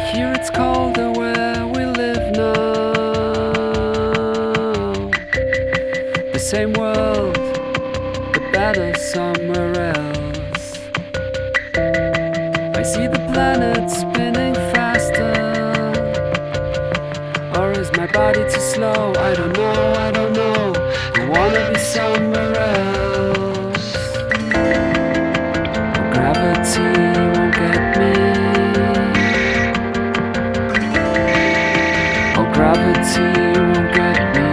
hear it's colder where we live now. The same world, but better somewhere else. I see the planet spinning faster. Or is my body too slow? I don't know, I don't know. I wanna be somewhere else. Gravity won't get me. Oh, gravity won't get me.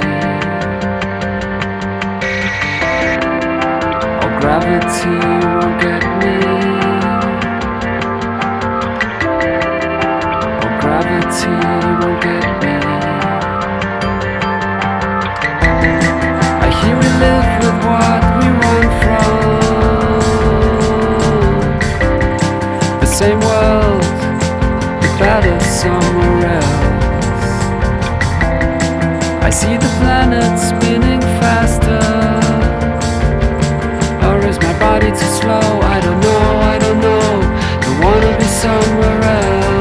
Oh, gravity won't get me. Oh, gravity won't get me. I hear we live with what we run from. The same world, but better somewhere else. I see the planet spinning faster. Or is my body too slow? I don't know, I don't know. I wanna be somewhere else.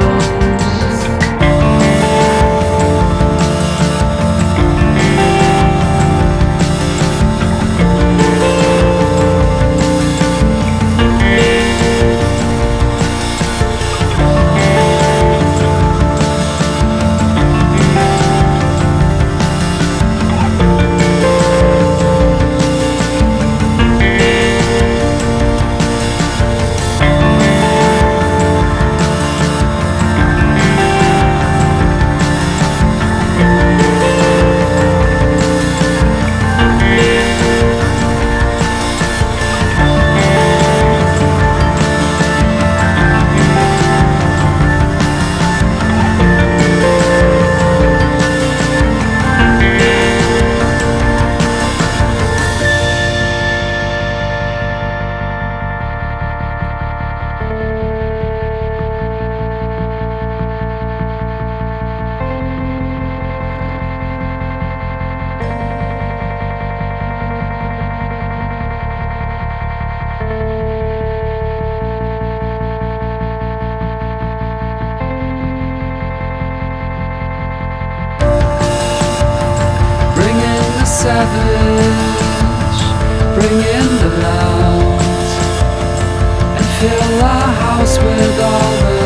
Savage, bring in the loud and fill our house with all the